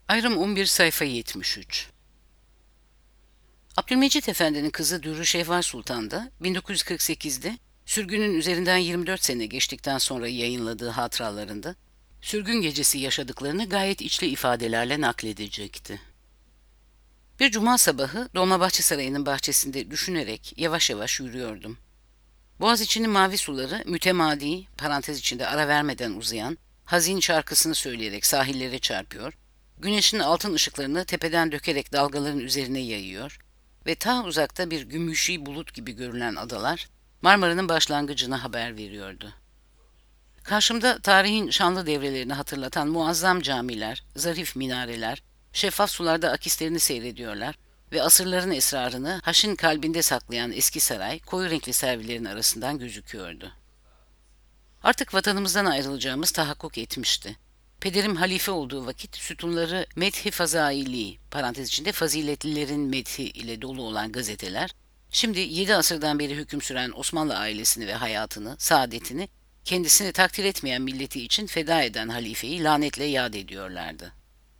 Ayrım 11 sayfa 73. Abdülmecit Efendi'nin kızı Dürrü Şehvar Sultan da 1948'de sürgünün üzerinden 24 sene geçtikten sonra yayınladığı hatıralarında sürgün gecesi yaşadıklarını gayet içli ifadelerle nakledecekti. Bir cuma sabahı Dolmabahçe Sarayı'nın bahçesinde düşünerek yavaş yavaş yürüyordum. Boğaziçi'nin mavi suları mütemadi, parantez içinde ara vermeden uzayan, hazin şarkısını söyleyerek sahillere çarpıyor, güneşin altın ışıklarını tepeden dökerek dalgaların üzerine yayıyor ve ta uzakta bir gümüşi bulut gibi görünen adalar, Marmara'nın başlangıcını haber veriyordu. Karşımda tarihin şanlı devrelerini hatırlatan muazzam camiler, zarif minareler, şeffaf sularda akislerini seyrediyorlar ve asırların esrarını haşin kalbinde saklayan eski saray koyu renkli servilerin arasından gözüküyordu. Artık vatanımızdan ayrılacağımız tahakkuk etmişti. Pederim halife olduğu vakit sütunları Medh-i Fazaili, parantez içinde faziletlilerin medhi ile dolu olan gazeteler, şimdi 7 asırdan beri hüküm süren Osmanlı ailesini ve hayatını, saadetini, kendisini takdir etmeyen milleti için feda eden halifeyi lanetle yad ediyorlardı.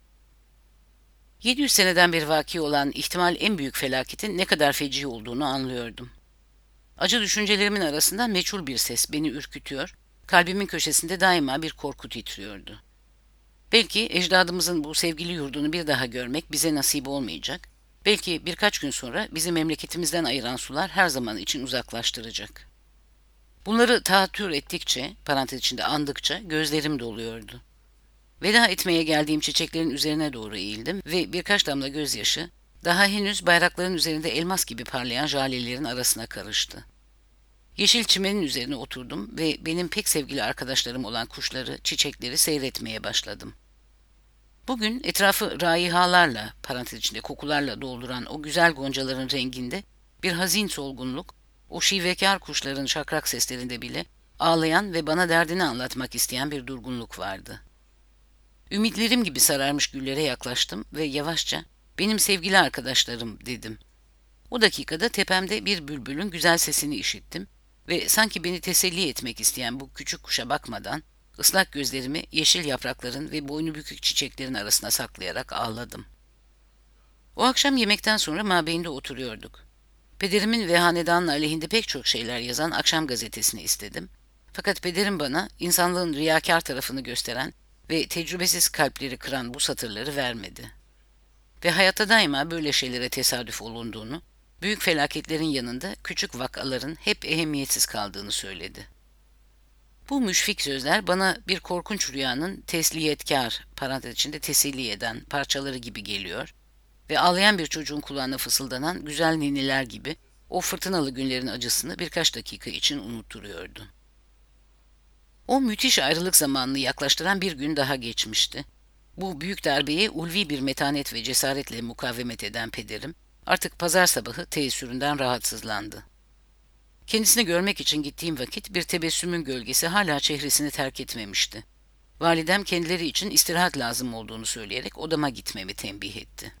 700 seneden beri vaki olan ihtimal en büyük felaketin ne kadar feci olduğunu anlıyordum. Acı düşüncelerimin arasından meçhul bir ses beni ürkütüyor, kalbimin köşesinde daima bir korku titriyordu. Belki ecdadımızın bu sevgili yurdunu bir daha görmek bize nasip olmayacak, belki birkaç gün sonra bizi memleketimizden ayıran sular her zaman için uzaklaştıracak. Bunları tahattür ettikçe, parantez içinde andıkça gözlerim doluyordu. Veda etmeye geldiğim çiçeklerin üzerine doğru eğildim ve birkaç damla gözyaşı daha henüz bayrakların üzerinde elmas gibi parlayan jalelerin arasına karıştı. Yeşil çimenin üzerine oturdum ve benim pek sevgili arkadaşlarım olan kuşları, çiçekleri seyretmeye başladım. Bugün etrafı raihalarla, parantez içinde kokularla dolduran o güzel goncaların renginde bir hazin solgunluk, o şivekar kuşların şakrak seslerinde bile ağlayan ve bana derdini anlatmak isteyen bir durgunluk vardı. Ümitlerim gibi sararmış güllere yaklaştım ve yavaşça "Benim sevgili arkadaşlarım" dedim. O dakikada tepemde bir bülbülün güzel sesini işittim ve sanki beni teselli etmek isteyen bu küçük kuşa bakmadan ıslak gözlerimi yeşil yaprakların ve boynu bükük çiçeklerin arasına saklayarak ağladım. O akşam yemekten sonra mabeyinde oturuyorduk. Pederimin ve hanedanın aleyhinde pek çok şeyler yazan akşam gazetesini istedim. Fakat pederim bana insanlığın riyakâr tarafını gösteren ve tecrübesiz kalpleri kıran bu satırları vermedi. Ve hayatta daima böyle şeylere tesadüf olunduğunu, büyük felaketlerin yanında küçük vakaların hep ehemmiyetsiz kaldığını söyledi. Bu müşfik sözler bana bir korkunç rüyanın tesliyetkar, parantez içinde teselli eden parçaları gibi geliyor ve ağlayan bir çocuğun kulağına fısıldanan güzel ninniler gibi o fırtınalı günlerin acısını birkaç dakika için unutturuyordu. O müthiş ayrılık zamanını yaklaştıran bir gün daha geçmişti. Bu büyük darbeye ulvi bir metanet ve cesaretle mukavemet eden pederim, artık pazar sabahı teessüründen rahatsızlandı. Kendisini görmek için gittiğim vakit bir tebessümün gölgesi hala çehresini terk etmemişti. Validem kendileri için istirahat lazım olduğunu söyleyerek odama gitmemi tembih etti.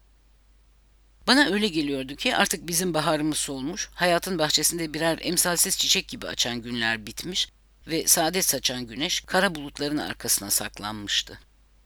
Bana öyle geliyordu ki artık bizim baharımız solmuş, hayatın bahçesinde birer emsalsiz çiçek gibi açan günler bitmiş ve saadet saçan güneş kara bulutların arkasına saklanmıştı.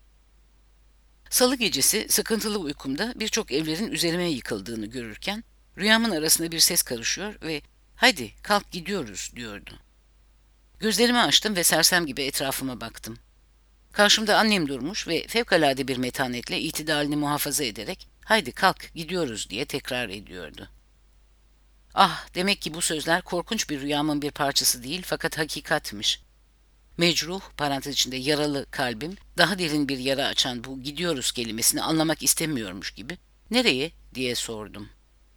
Salı gecesi sıkıntılı uykumda birçok evlerin üzerime yıkıldığını görürken rüyamın arasında bir ses karışıyor ve "Haydi kalk gidiyoruz" diyordu. Gözlerimi açtım ve sersem gibi etrafıma baktım. Karşımda annem durmuş ve fevkalade bir metanetle itidalini muhafaza ederek "Haydi kalk gidiyoruz" diye tekrar ediyordu. Ah, demek ki bu sözler korkunç bir rüyamın bir parçası değil fakat hakikatmiş. Mecruh, parantez içinde yaralı kalbim, daha derin bir yara açan bu "gidiyoruz" kelimesini anlamak istemiyormuş gibi "Nereye?" diye sordum.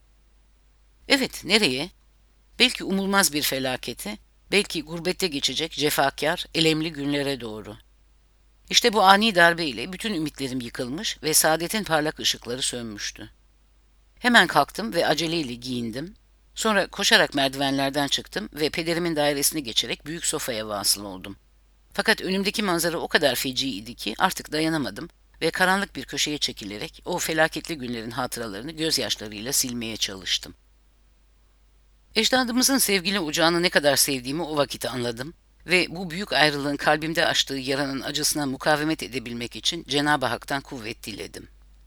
Evet, nereye? Belki umulmaz bir felakete, belki gurbette geçecek cefakar, elemli günlere doğru. İşte bu ani darbe ile bütün ümitlerim yıkılmış ve saadetin parlak ışıkları sönmüştü. Hemen kalktım ve aceleyle giyindim. Sonra koşarak merdivenlerden çıktım ve pederimin dairesini geçerek büyük sofaya vasıl oldum. Fakat önümdeki manzara o kadar feci idi ki artık dayanamadım ve karanlık bir köşeye çekilerek o felaketli günlerin hatıralarını gözyaşlarıyla silmeye çalıştım. Ecdadımızın sevgili ocağını ne kadar sevdiğimi o vakit anladım ve bu büyük ayrılığın kalbimde açtığı yaranın acısına mukavemet edebilmek için Cenab-ı Hak'tan kuvvet diledim.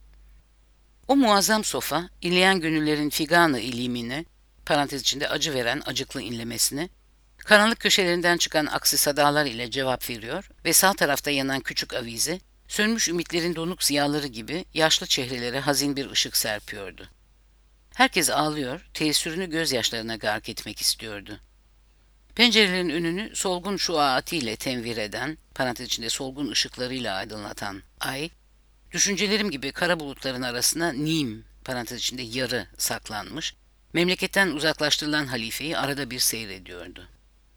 O muazzam sofa, inleyen gönüllerin figanı ilimine, parantez içinde acı veren acıklı inlemesine, karanlık köşelerinden çıkan aksi sadalar ile cevap veriyor ve sağ tarafta yanan küçük avize, sönmüş ümitlerin donuk ziyaları gibi yaşlı çehrelere hazin bir ışık serpiyordu. Herkes ağlıyor, teessürünü gözyaşlarına gark etmek istiyordu. Pencerelerin önünü solgun şuaatiyle tenvir eden, parantez içinde solgun ışıklarıyla aydınlatan ay, düşüncelerim gibi kara bulutların arasına nim, parantez içinde yarı saklanmış, memleketten uzaklaştırılan halifeyi arada bir seyrediyordu.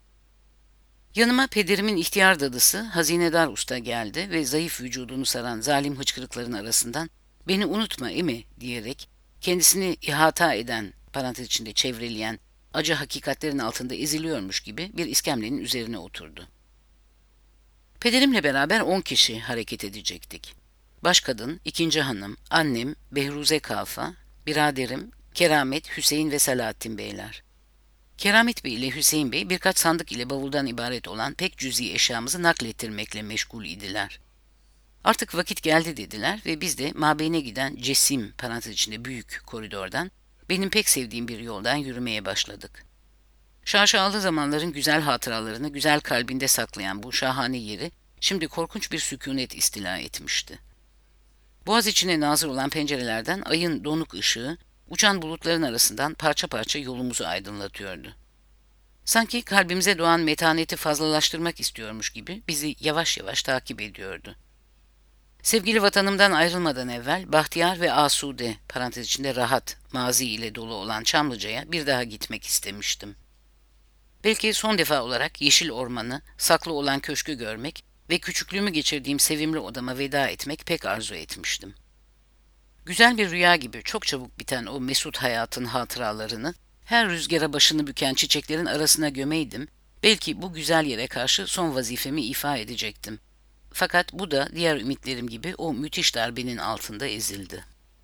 Yanıma pederimin ihtiyar dadısı Hazinedar Usta geldi ve zayıf vücudunu saran zalim hıçkırıkların arasından "Beni unutma emi" diyerek kendisini ihata eden, parantez içinde çevreleyen, acı hakikatlerin altında eziliyormuş gibi bir iskemlenin üzerine oturdu. Pederimle beraber 10 kişi hareket edecektik. Başkadın, ikinci hanım, annem, Behruze Kalfa, biraderim, Keramet, Hüseyin ve Selahattin Beyler. Keramet Bey ile Hüseyin Bey birkaç sandık ile bavuldan ibaret olan pek cüzi eşyamızı naklettirmekle meşgul idiler. Artık vakit geldi dediler ve biz de mabeyne giden cesim, parantez içinde büyük koridordan, benim pek sevdiğim bir yoldan yürümeye başladık. Şaşalı zamanların güzel hatıralarını güzel kalbinde saklayan bu şahane yeri şimdi korkunç bir sükunet istila etmişti. Boğaz içine nazır olan pencerelerden ayın donuk ışığı, uçan bulutların arasından parça parça yolumuzu aydınlatıyordu. Sanki kalbimize doğan metaneti fazlalaştırmak istiyormuş gibi bizi yavaş yavaş takip ediyordu. Sevgili vatanımdan ayrılmadan evvel bahtiyar ve asude, parantez içinde rahat, mazi ile dolu olan Çamlıca'ya bir daha gitmek istemiştim. Belki son defa olarak yeşil ormanı, saklı olan köşkü görmek ve küçüklüğümü geçirdiğim sevimli odama veda etmek pek arzu etmiştim. Güzel bir rüya gibi çok çabuk biten o mesut hayatın hatıralarını her rüzgara başını büken çiçeklerin arasına gömeydim, belki bu güzel yere karşı son vazifemi ifa edecektim. Fakat bu da diğer ümitlerim gibi o müthiş darbenin altında ezildi.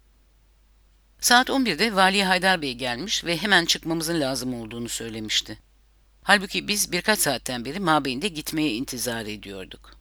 Saat 11'de Vali Haydar Bey gelmiş ve hemen çıkmamızın lazım olduğunu söylemişti. Halbuki biz birkaç saatten beri mabeyinde gitmeye intizar ediyorduk.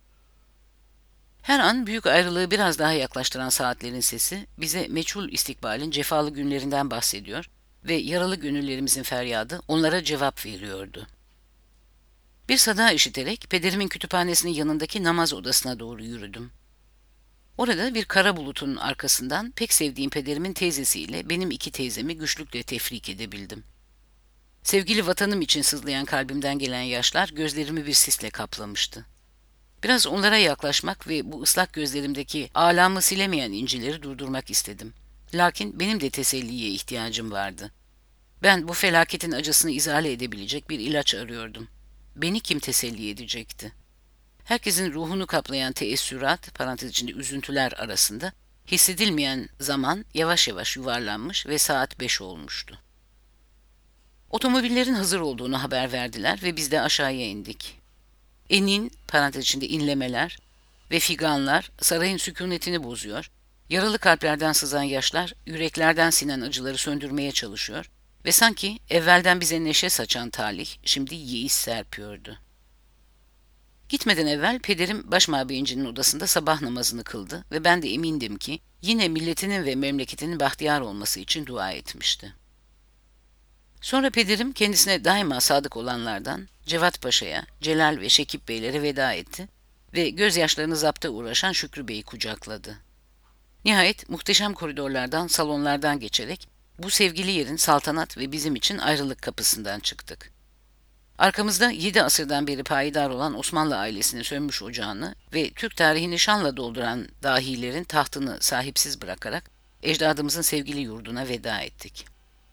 Her an büyük ayrılığı biraz daha yaklaştıran saatlerin sesi bize meçhul istikbalin cefalı günlerinden bahsediyor ve yaralı gönüllerimizin feryadı onlara cevap veriyordu. Bir sada işiterek pederimin kütüphanesinin yanındaki namaz odasına doğru yürüdüm. Orada bir kara bulutun arkasından pek sevdiğim pederimin teyzesiyle benim 2 teyzemi güçlükle tefrik edebildim. Sevgili vatanım için sızlayan kalbimden gelen yaşlar gözlerimi bir sisle kaplamıştı. Biraz onlara yaklaşmak ve bu ıslak gözlerimdeki alamı silemeyen incileri durdurmak istedim. Lakin benim de teselliye ihtiyacım vardı. Ben bu felaketin acısını izale edebilecek bir ilaç arıyordum. Beni kim teselli edecekti? Herkesin ruhunu kaplayan teessürat, parantez içinde üzüntüler arasında hissedilmeyen zaman yavaş yavaş yuvarlanmış ve saat 5 olmuştu. Otomobillerin hazır olduğunu haber verdiler ve biz de aşağıya indik. Enin, parantez içinde inlemeler ve figanlar sarayın sükunetini bozuyor, yaralı kalplerden sızan yaşlar yüreklerden sinen acıları söndürmeye çalışıyor ve sanki evvelden bize neşe saçan talih şimdi yeis serpiyordu. Gitmeden evvel pederim başmabeyincinin odasında sabah namazını kıldı ve ben de emindim ki yine milletinin ve memleketinin bahtiyar olması için dua etmişti. Sonra pederim kendisine daima sadık olanlardan Cevat Paşa'ya, Celal ve Şekip Beylere veda etti ve gözyaşlarını zapta uğraşan Şükrü Bey'i kucakladı. Nihayet muhteşem koridorlardan, salonlardan geçerek bu sevgili yerin saltanat ve bizim için ayrılık kapısından çıktık. Arkamızda 7 asırdan beri payidar olan Osmanlı ailesinin sönmüş ocağını ve Türk tarihini şanla dolduran dahilerin tahtını sahipsiz bırakarak ecdadımızın sevgili yurduna veda ettik.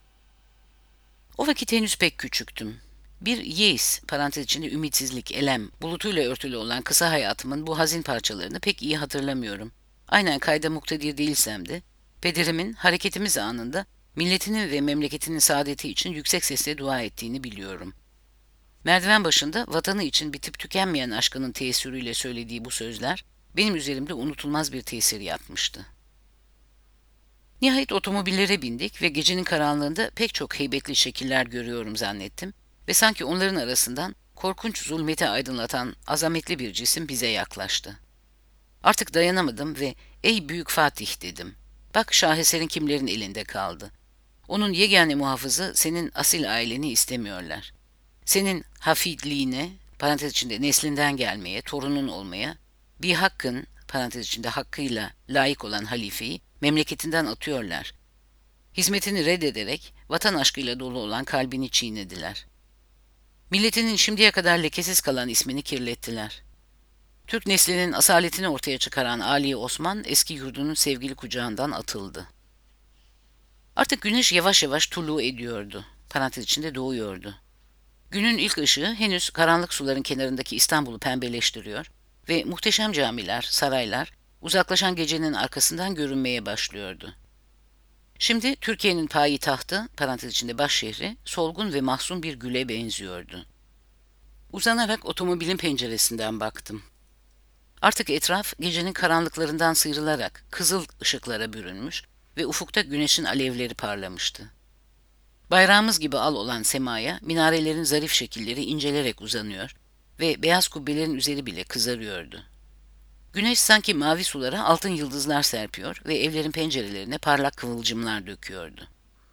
O vakit henüz pek küçüktüm. Bir yeis, parantez içinde ümitsizlik, elem, bulutuyla örtülü olan kısa hayatımın bu hazin parçalarını pek iyi hatırlamıyorum. Aynen kayda muktedir değilsem de, pederimin hareketimiz anında milletinin ve memleketinin saadeti için yüksek sesle dua ettiğini biliyorum. Merdiven başında vatanı için bitip tükenmeyen aşkının teessürüyle söylediği bu sözler, benim üzerimde unutulmaz bir tesir yapmıştı. Nihayet otomobillere bindik ve gecenin karanlığında pek çok heybetli şekiller görüyorum zannettim ve sanki onların arasından korkunç zulmeti aydınlatan azametli bir cisim bize yaklaştı. Artık dayanamadım ve "Ey Büyük Fatih" dedim. "Bak şaheserin kimlerin elinde kaldı. Onun yegane muhafızı senin asil aileni istemiyorlar. Senin hafidliğine, parantez içinde neslinden gelmeye, torunun olmaya, bir hakkın, parantez içinde hakkıyla layık olan halifeyi memleketinden atıyorlar. Hizmetini reddederek vatan aşkıyla dolu olan kalbini çiğnediler. Milletinin şimdiye kadar lekesiz kalan ismini kirlettiler. Türk neslinin asaletini ortaya çıkaran Ali Osman eski yurdunun sevgili kucağından atıldı. Artık güneş yavaş yavaş tulu ediyordu. Parantez içinde doğuyordu. Günün ilk ışığı henüz karanlık suların kenarındaki İstanbul'u pembeleştiriyor ve muhteşem camiler, saraylar uzaklaşan gecenin arkasından görünmeye başlıyordu. Şimdi Türkiye'nin payitahtı, parantez içinde başşehri, solgun ve mahzun bir güle benziyordu. Uzanarak otomobilin penceresinden baktım. Artık etraf gecenin karanlıklarından sıyrılarak kızıl ışıklara bürünmüş ve ufukta güneşin alevleri parlamıştı. Bayrağımız gibi al olan semaya minarelerin zarif şekilleri incelerek uzanıyor ve beyaz kubbelerin üzeri bile kızarıyordu. Güneş sanki mavi sulara altın yıldızlar serpiyor ve evlerin pencerelerine parlak kıvılcımlar döküyordu.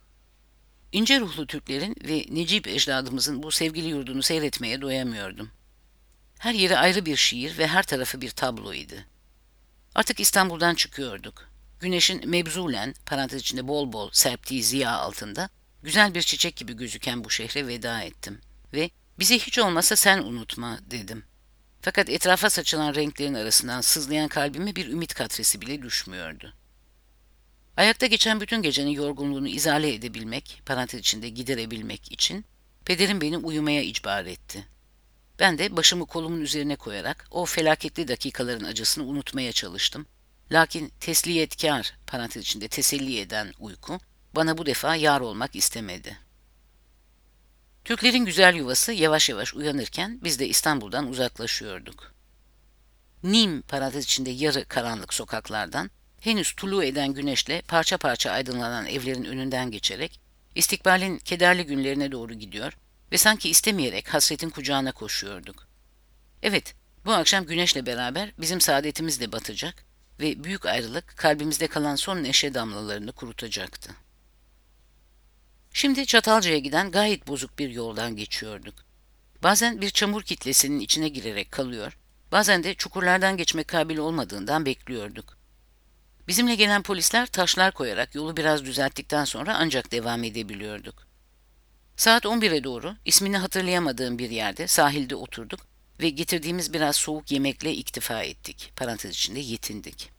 İnce ruhlu Türklerin ve Necip ecdadımızın bu sevgili yurdunu seyretmeye doyamıyordum. Her yeri ayrı bir şiir ve her tarafı bir tabloydu. Artık İstanbul'dan çıkıyorduk. Güneşin mebzulen, parantez içinde bol bol serptiği ziya altında, güzel bir çiçek gibi gözüken bu şehre veda ettim. Ve "Bizi hiç olmazsa sen unutma" dedim. Fakat etrafa saçılan renklerin arasından sızlayan kalbime bir ümit katresi bile düşmüyordu. Ayakta geçen bütün gecenin yorgunluğunu izale edebilmek, parantez içinde giderebilmek için, pederim beni uyumaya icbar etti. Ben de başımı kolumun üzerine koyarak o felaketli dakikaların acısını unutmaya çalıştım. Lakin tesliyetkar, parantez içinde teselli eden uyku, bana bu defa yar olmak istemedi. Türklerin güzel yuvası yavaş yavaş uyanırken biz de İstanbul'dan uzaklaşıyorduk. Nim, parantez içinde yarı karanlık sokaklardan, henüz tulu eden güneşle parça parça aydınlanan evlerin önünden geçerek, istikbalin kederli günlerine doğru gidiyor ve sanki istemeyerek hasretin kucağına koşuyorduk. Evet, bu akşam güneşle beraber bizim saadetimiz de batacak ve büyük ayrılık kalbimizde kalan son neşe damlalarını kurutacaktı. Şimdi Çatalca'ya giden gayet bozuk bir yoldan geçiyorduk. Bazen bir çamur kitlesinin içine girerek kalıyor, bazen de çukurlardan geçmek kabil olmadığından bekliyorduk. Bizimle gelen polisler taşlar koyarak yolu biraz düzelttikten sonra ancak devam edebiliyorduk. Saat 11'e doğru ismini hatırlayamadığım bir yerde sahilde oturduk ve getirdiğimiz biraz soğuk yemekle iktifa ettik. Parantez içinde yetindik.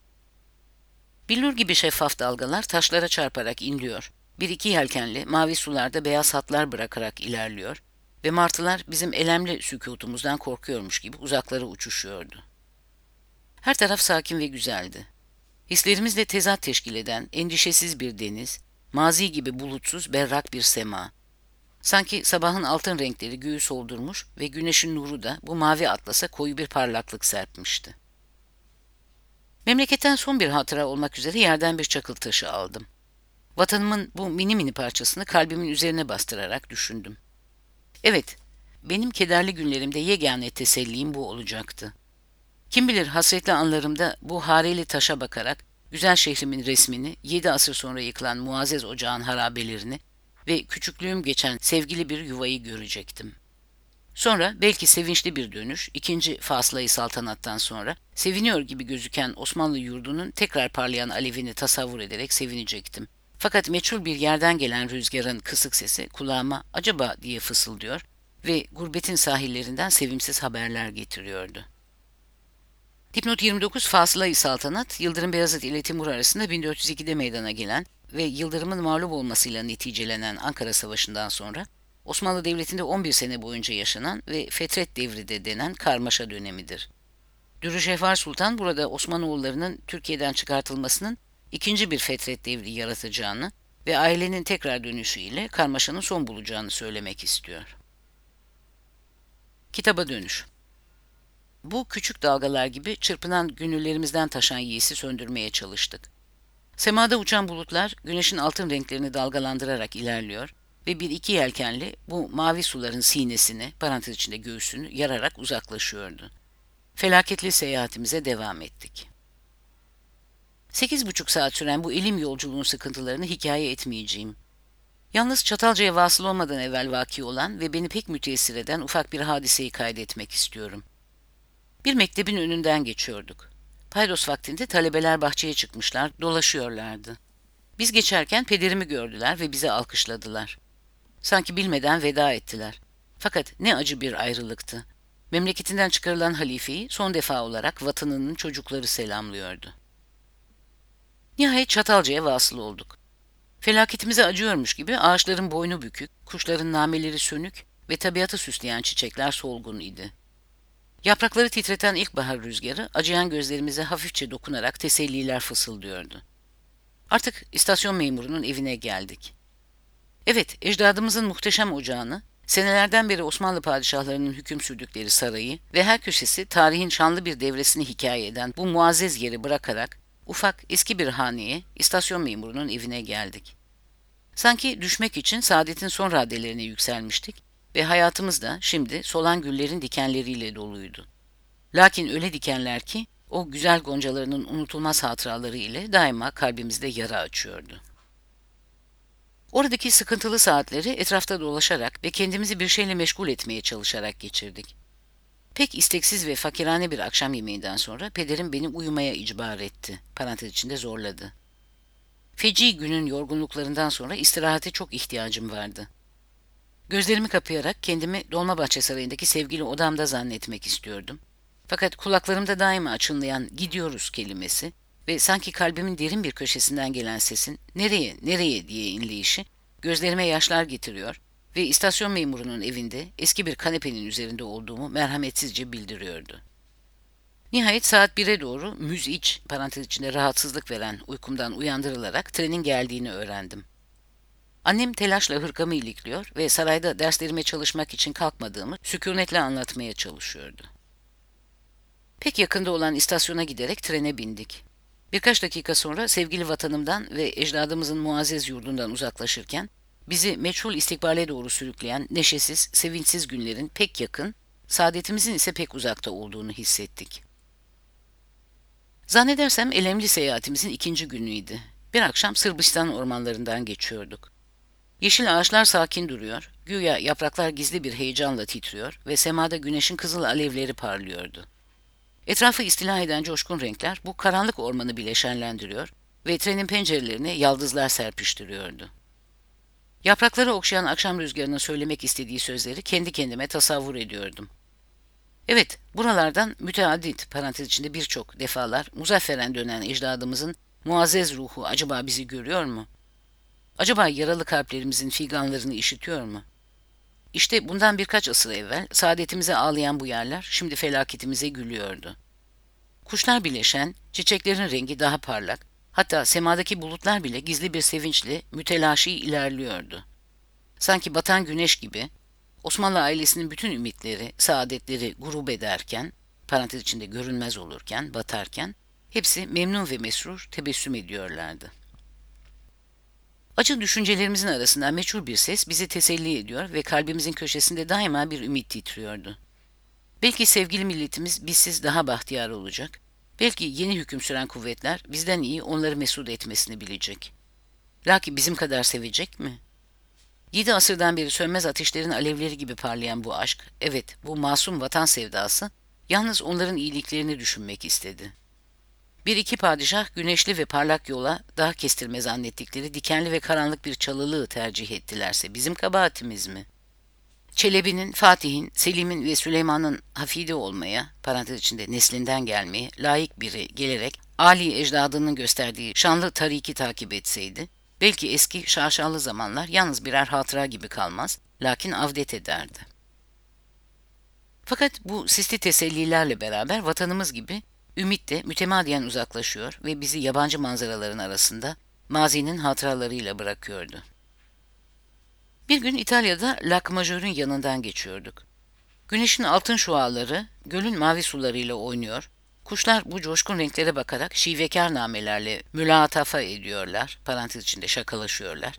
Billur gibi şeffaf dalgalar taşlara çarparak inliyor. Bir iki yelkenli mavi sularda beyaz hatlar bırakarak ilerliyor ve martılar bizim elemli sükutumuzdan korkuyormuş gibi uzaklara uçuşuyordu. Her taraf sakin ve güzeldi. Hislerimizle tezat teşkil eden endişesiz bir deniz, mazi gibi bulutsuz berrak bir sema. Sanki sabahın altın renkleri göğü soldurmuş ve güneşin nuru da bu mavi atlasa koyu bir parlaklık serpmişti. Memleketten son bir hatıra olmak üzere yerden bir çakıl taşı aldım. Vatanımın bu mini mini parçasını kalbimin üzerine bastırarak düşündüm. Evet, benim kederli günlerimde yegane tesellim bu olacaktı. Kim bilir hasretli anlarımda bu hareli taşa bakarak güzel şehrimin resmini, 7 asır sonra yıkılan muazzez ocağın harabelerini ve küçüklüğüm geçen sevgili bir yuvayı görecektim. Sonra belki sevinçli bir dönüş, ikinci Fasıla-i Saltanat'tan sonra seviniyor gibi gözüken Osmanlı yurdunun tekrar parlayan alevini tasavvur ederek sevinecektim. Fakat meçhul bir yerden gelen rüzgarın kısık sesi kulağıma acaba diye fısıldıyor ve gurbetin sahillerinden sevimsiz haberler getiriyordu. Dipnot 29 Fasıla-i Saltanat, Yıldırım Beyazıt ile Timur arasında 1402'de meydana gelen ve Yıldırım'ın mağlup olmasıyla neticelenen Ankara Savaşı'ndan sonra Osmanlı Devleti'nde 11 sene boyunca yaşanan ve Fetret Devri de denen karmaşa dönemidir. Dürüşehvar Sultan burada Osmanoğullarının Türkiye'den çıkartılmasının ikinci bir Fetret Devri yaratacağını ve ailenin tekrar dönüşüyle karmaşanın son bulacağını söylemek istiyor. Kitaba dönüş. Bu küçük dalgalar gibi çırpınan gönüllerimizden taşan yiğisi söndürmeye çalıştık. Semada uçan bulutlar güneşin altın renklerini dalgalandırarak ilerliyor ve bir iki yelkenli bu mavi suların sinesini, parantez içinde göğsünü yararak uzaklaşıyordu. Felaketli seyahatimize devam ettik. 8,5 saat süren bu ilim yolculuğun sıkıntılarını hikaye etmeyeceğim. Yalnız Çatalca'ya vasıl olmadan evvel vaki olan ve beni pek müteessir eden ufak bir hadiseyi kaydetmek istiyorum. Bir mektebin önünden geçiyorduk. Paydos vaktinde talebeler bahçeye çıkmışlar, dolaşıyorlardı. Biz geçerken pederimi gördüler ve bize alkışladılar. Sanki bilmeden veda ettiler. Fakat ne acı bir ayrılıktı. Memleketinden çıkarılan halifeyi son defa olarak vatanının çocukları selamlıyordu. Nihayet Çatalca'ya vasıl olduk. Felaketimize acıyormuş gibi ağaçların boynu bükük, kuşların nameleri sönük ve tabiatı süsleyen çiçekler solgun idi. Yaprakları titreten ilkbahar rüzgarı acıyan gözlerimize hafifçe dokunarak teselliler fısıldıyordu. Artık istasyon memurunun evine geldik. Evet, ecdadımızın muhteşem ocağını, senelerden beri Osmanlı padişahlarının hüküm sürdükleri sarayı ve her köşesi tarihin şanlı bir devresini hikaye eden bu muazzez yeri bırakarak ufak eski bir haneye, istasyon memurunun evine geldik. Sanki düşmek için saadetin son raddelerine yükselmiştik ve hayatımız da şimdi solan güllerin dikenleriyle doluydu. Lakin öyle dikenler ki o güzel goncalarının unutulmaz hatıraları ile daima kalbimizde yara açıyordu. Oradaki sıkıntılı saatleri etrafta dolaşarak ve kendimizi bir şeyle meşgul etmeye çalışarak geçirdik. Pek isteksiz ve fakirane bir akşam yemeğinden sonra pederim beni uyumaya icbar etti. Parantez içinde zorladı. Feci günün yorgunluklarından sonra istirahate çok ihtiyacım vardı. Gözlerimi kapayarak kendimi Dolmabahçe Sarayı'ndaki sevgili odamda zannetmek istiyordum. Fakat kulaklarımda daima çınlayan "gidiyoruz" kelimesi ve sanki kalbimin derin bir köşesinden gelen sesin "nereye, nereye" diye inleyişi gözlerime yaşlar getiriyor ve istasyon memurunun evinde eski bir kanepenin üzerinde olduğumu merhametsizce bildiriyordu. Nihayet saat 1'e doğru müziç, parantez içinde rahatsızlık veren uykumdan uyandırılarak trenin geldiğini öğrendim. Annem telaşla hırkamı ilikliyor ve sarayda derslerime çalışmak için kalkmadığımı sükunetle anlatmaya çalışıyordu. Pek yakında olan istasyona giderek trene bindik. Birkaç dakika sonra sevgili vatanımdan ve ecdadımızın muazzez yurdundan uzaklaşırken, bizi meçhul istikbale doğru sürükleyen neşesiz, sevinçsiz günlerin pek yakın, saadetimizin ise pek uzakta olduğunu hissettik. Zannedersem elemli seyahatimizin 2. günüydü. Bir akşam Sırbistan ormanlarından geçiyorduk. Yeşil ağaçlar sakin duruyor, güya yapraklar gizli bir heyecanla titriyor ve semada güneşin kızıl alevleri parlıyordu. Etrafı istila eden coşkun renkler bu karanlık ormanı bile şenlendiriyor ve trenin pencerelerine yaldızlar serpiştiriyordu. Yaprakları okşayan akşam rüzgarının söylemek istediği sözleri kendi kendime tasavvur ediyordum. Evet, buralardan müteaddit, parantez içinde birçok defalar muzafferen dönen ecdadımızın muazzez ruhu acaba bizi görüyor mu? Acaba yaralı kalplerimizin figanlarını işitiyor mu? İşte bundan birkaç asır evvel saadetimize ağlayan bu yerler şimdi felaketimize gülüyordu. Kuşlar bile şen, çiçeklerin rengi daha parlak, hatta semadaki bulutlar bile gizli bir sevinçle mütelaşi ilerliyordu. Sanki batan güneş gibi Osmanlı ailesinin bütün ümitleri, saadetleri gurub ederken, parantez içinde görünmez olurken, batarken, hepsi memnun ve mesrur tebessüm ediyorlardı. Acı düşüncelerimizin arasından meçhul bir ses bizi teselli ediyor ve kalbimizin köşesinde daima bir ümit titriyordu. Belki sevgili milletimiz bizsiz daha bahtiyar olacak, belki yeni hüküm süren kuvvetler bizden iyi onları mesut etmesini bilecek. Lakin bizim kadar sevecek mi? 7 asırdan beri sönmez ateşlerin alevleri gibi parlayan bu aşk, evet bu masum vatan sevdası, yalnız onların iyiliklerini düşünmek istedi. Bir iki padişah güneşli ve parlak yola daha kestirme zannettikleri dikenli ve karanlık bir çalılığı tercih ettilerse bizim kabahatimiz mi? Çelebi'nin, Fatih'in, Selim'in ve Süleyman'ın hafide olmaya, parantez içinde neslinden gelmeye layık biri gelerek âli ecdadının gösterdiği şanlı tariki takip etseydi, belki eski şaşalı zamanlar yalnız birer hatıra gibi kalmaz, lakin avdet ederdi. Fakat bu sisli tesellilerle beraber vatanımız gibi ümit de mütemadiyen uzaklaşıyor ve bizi yabancı manzaraların arasında mazinin hatıralarıyla bırakıyordu. Bir gün İtalya'da Lac Major'un yanından geçiyorduk. Güneşin altın şuaları gölün mavi sularıyla oynuyor, kuşlar bu coşkun renklere bakarak şivekar namelerle mülatafa ediyorlar, parantez içinde şakalaşıyorlar.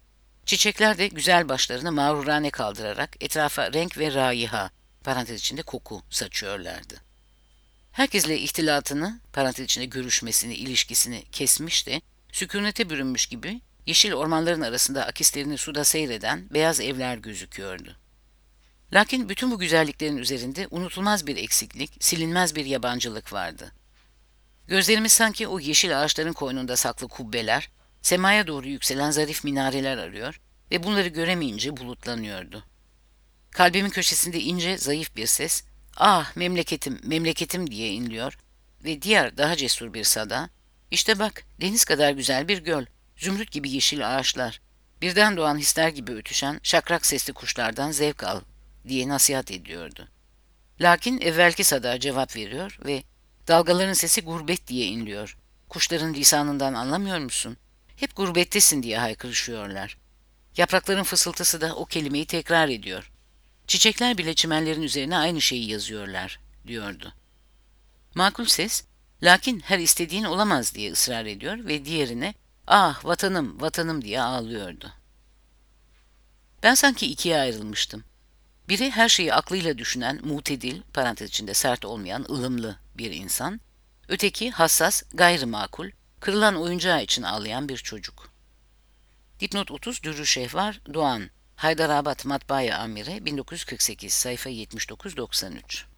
Çiçekler de güzel başlarını mağrurane kaldırarak etrafa renk ve raiha, parantez içinde koku saçıyorlardı. Herkesle ihtilatını, parantez içinde görüşmesini, ilişkisini kesmiş de sükunete bürünmüş gibi yeşil ormanların arasında akislerini suda seyreden beyaz evler gözüküyordu. Lakin bütün bu güzelliklerin üzerinde unutulmaz bir eksiklik, silinmez bir yabancılık vardı. Gözlerimiz sanki o yeşil ağaçların koynunda saklı kubbeler, semaya doğru yükselen zarif minareler arıyor ve bunları göremeyince bulutlanıyordu. Kalbimin köşesinde ince, zayıf bir ses, "Ah memleketim, memleketim" diye inliyor ve diğer daha cesur bir sada, "İşte bak, deniz kadar güzel bir göl, zümrüt gibi yeşil ağaçlar, birden doğan hisler gibi ötüşen şakrak sesli kuşlardan zevk al" diye nasihat ediyordu. Lakin evvelki sada cevap veriyor ve "Dalgaların sesi gurbet" diye inliyor. "Kuşların lisanından anlamıyor musun? Hep gurbettesin" diye haykırışıyorlar. Yaprakların fısıltısı da o kelimeyi tekrar ediyor. "Çiçekler bile çimenlerin üzerine aynı şeyi yazıyorlar" diyordu. Makul ses, "Lakin her istediğin olamaz" diye ısrar ediyor ve diğerine "Ah vatanım, vatanım" diye ağlıyordu. Ben sanki ikiye ayrılmıştım. Biri her şeyi aklıyla düşünen, mutedil, parantez içinde sert olmayan, ılımlı bir insan. Öteki hassas, gayrimakul, kırılan oyuncağı için ağlayan bir çocuk. Dipnot 30 Dürrü Şehvar Doğan, Haydarabad Matbaaya Amiri 1948, sayfa 79-93.